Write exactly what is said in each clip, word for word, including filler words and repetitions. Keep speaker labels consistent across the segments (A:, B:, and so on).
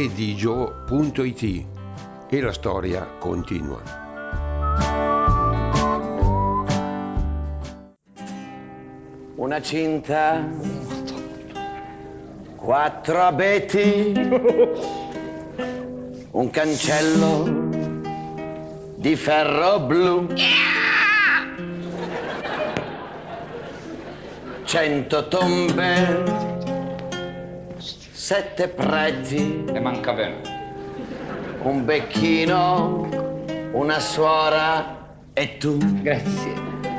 A: edigio punto it e la storia continua.
B: Una cinta, quattro abeti, un cancello di ferro blu, cento tombe, sette preti,
C: e manca bene,
B: un becchino, una suora e tu.
C: grazie.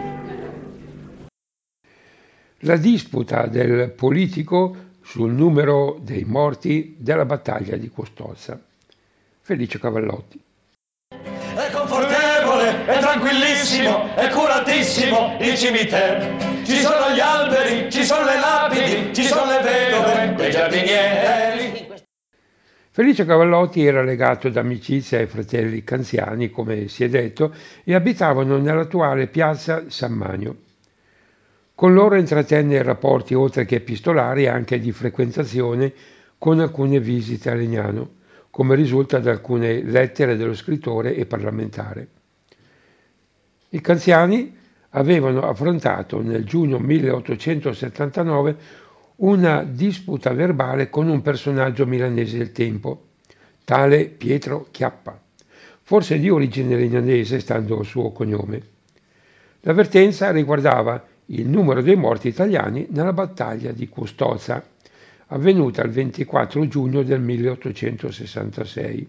D: La disputa del politico sul numero dei morti della battaglia di Custozza. Felice Cavallotti.
E: È confortevole, è tranquillissimo, è curatissimo il cimitero. Ci sono gli alberi, ci sono le lapidi, ci sono le vedove, quei giardinieri.
D: Felice Cavallotti era legato d'amicizia ai fratelli Canziani, come si è detto, e abitavano nell'attuale piazza San Manio. Con loro intrattenne rapporti oltre che epistolari anche di frequentazione con alcune visite a Legnano, come risulta da alcune lettere dello scrittore e parlamentare. I Canziani avevano affrontato nel giugno milleottocentosettantanove una disputa verbale con un personaggio milanese del tempo, tale Pietro Chiappa, forse di origine legnanese stando il suo cognome. L'avvertenza riguardava il numero dei morti italiani nella battaglia di Custozza, avvenuta il ventiquattro giugno del milleottocentosessantasei.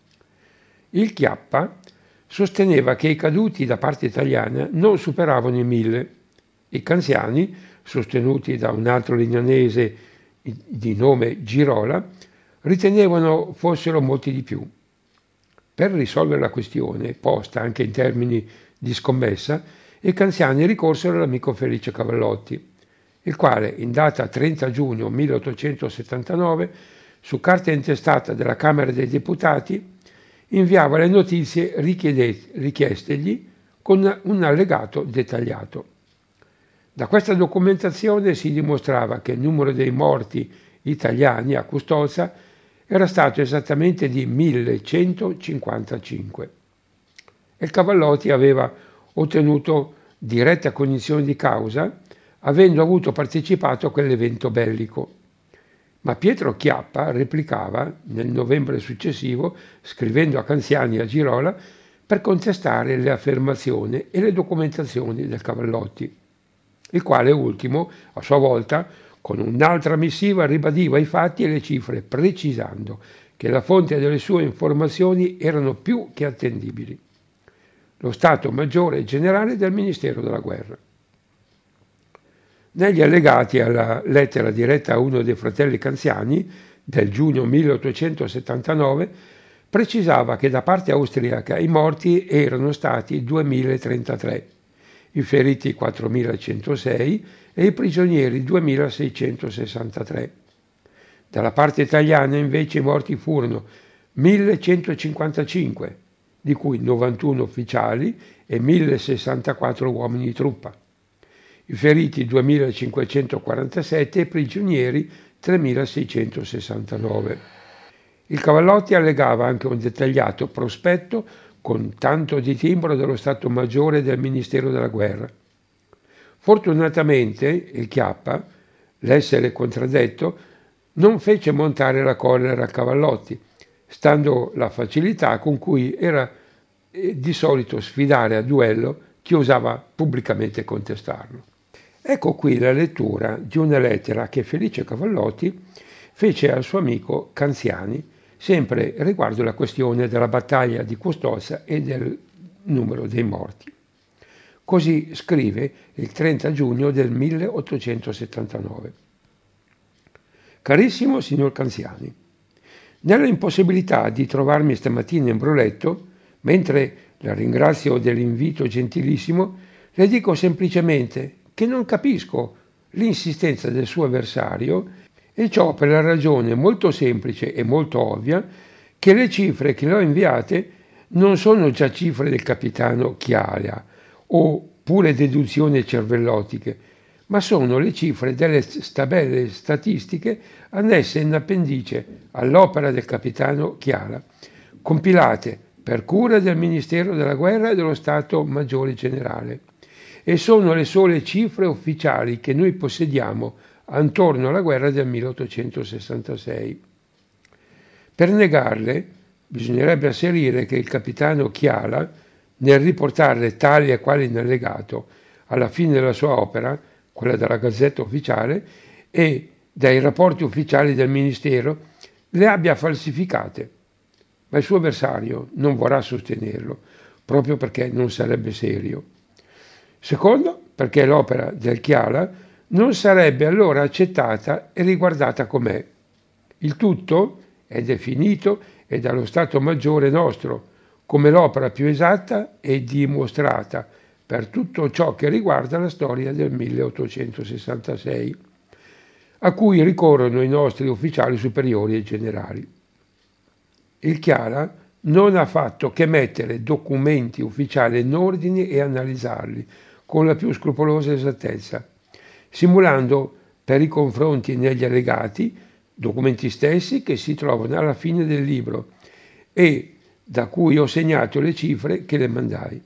D: Il Chiappa sosteneva che i caduti da parte italiana non superavano i mille. I Canziani, sostenuti da un altro legnanese di nome Girola, ritenevano fossero molti di più. Per risolvere la questione, posta anche in termini di scommessa, i Canziani ricorsero all'amico Felice Cavallotti, il quale in data trenta giugno milleottocentosettantanove, su carta intestata della Camera dei Deputati, inviava le notizie richiestegli con un allegato dettagliato. Da questa documentazione si dimostrava che il numero dei morti italiani a Custozza era stato esattamente di millecentocinquantacinque. E il Cavallotti aveva ottenuto diretta cognizione di causa, avendo avuto partecipato a quell'evento bellico. Ma Pietro Chiappa replicava nel novembre successivo, scrivendo a Canziani e a Girola, per contestare le affermazioni e le documentazioni del Cavallotti, il quale ultimo, a sua volta, con un'altra missiva ribadiva i fatti e le cifre, precisando che la fonte delle sue informazioni erano più che attendibili: lo Stato Maggiore Generale del Ministero della Guerra. Negli allegati alla lettera diretta a uno dei fratelli Canziani del giugno milleottocentosettantanove precisava che da parte austriaca i morti erano stati duemilatrentatré, i feriti quattromilacentosei e i prigionieri duemilaseicentosessantatré. Dalla parte italiana invece i morti furono millecentocinquantacinque, di cui novantuno ufficiali e millesessantaquattro uomini di truppa. I feriti duemilacinquecentoquarantasette e i prigionieri tremilaseicentosessantanove. Il Cavallotti allegava anche un dettagliato prospetto con tanto di timbro dello Stato Maggiore del Ministero della Guerra. Fortunatamente il Chiappa, l'essere contraddetto, non fece montare la collera a Cavallotti, stando la facilità con cui era di solito sfidare a duello chi osava pubblicamente contestarlo. Ecco qui la lettura di una lettera che Felice Cavallotti fece al suo amico Canziani, sempre riguardo la questione della battaglia di Custozza e del numero dei morti. Così scrive il trenta giugno del milleottocentosettantanove. Carissimo signor Canziani, nella impossibilità di trovarmi stamattina in Broletto, mentre la ringrazio dell'invito gentilissimo, le dico semplicemente che non capisco l'insistenza del suo avversario, e ciò per la ragione molto semplice e molto ovvia che le cifre che le ho inviate non sono già cifre del capitano Chiaia o pure deduzioni cervellotiche, ma sono le cifre delle tabelle statistiche annesse in appendice all'opera del capitano Chiara, compilate per cura del Ministero della Guerra e dello Stato Maggiore Generale, e sono le sole cifre ufficiali che noi possediamo attorno alla guerra del milleottocentosessantasei. Per negarle, bisognerebbe asserire che il capitano Chiara, nel riportarle tali e quali in allegato alla fine della sua opera, quella della Gazzetta Ufficiale, e dai rapporti ufficiali del Ministero, le abbia falsificate. Ma il suo avversario non vorrà sostenerlo, proprio perché non sarebbe serio. Secondo, perché l'opera del Chiara non sarebbe allora accettata e riguardata com'è. Il tutto è definito e dallo Stato Maggiore nostro come l'opera più esatta e dimostrata per tutto ciò che riguarda la storia del milleottocentosessantasei, a cui ricorrono i nostri ufficiali superiori e generali. Il Chiara non ha fatto che mettere documenti ufficiali in ordine e analizzarli con la più scrupolosa esattezza, simulando per i confronti negli allegati documenti stessi che si trovano alla fine del libro e da cui ho segnato le cifre che le mandai.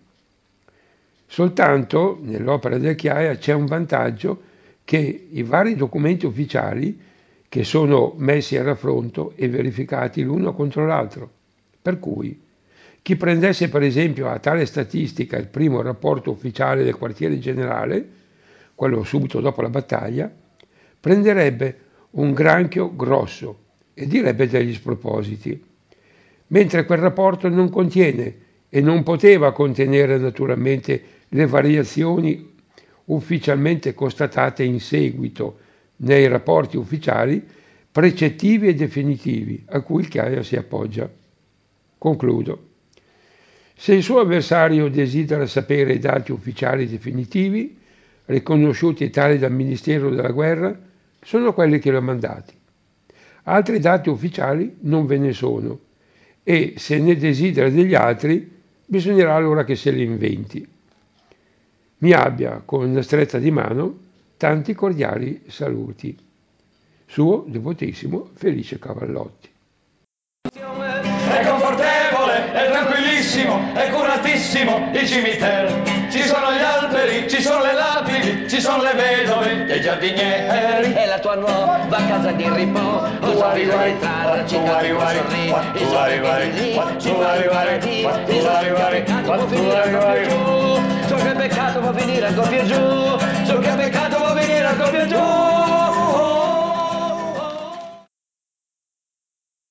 D: Soltanto nell'opera del Chiara c'è un vantaggio, che i vari documenti ufficiali che sono messi a raffronto e verificati l'uno contro l'altro. Per cui chi prendesse per esempio a tale statistica il primo rapporto ufficiale del quartiere generale, quello subito dopo la battaglia, prenderebbe un granchio grosso e direbbe degli spropositi, mentre quel rapporto non contiene e non poteva contenere naturalmente le variazioni ufficialmente constatate in seguito nei rapporti ufficiali precettivi e definitivi a cui il Chiara si appoggia. Concludo. Se il suo avversario desidera sapere i dati ufficiali definitivi, riconosciuti tali dal Ministero della Guerra, sono quelli che l'ho mandati. Altri dati ufficiali non ve ne sono, e se ne desidera degli altri, bisognerà allora che se li inventi. Mi abbia, con una stretta di mano, tanti cordiali saluti. Suo devotissimo Felice Cavallotti.
E: È confortevole, è tranquillissimo, è curatissimo il cimitero. Ci sono gli alberi, ci sono le lapidi, ci sono le vedove dei giardinieri.
B: E la tua nuova casa di riposo,
E: Tu
B: sorriso
E: arrivai,
B: di trarci,
E: tu arrivai,
B: sorridi,
E: tu arrivai, tu arrivai, tu arrivai, tu arrivai.
B: So che peccato può finire ancora più giù, so che peccato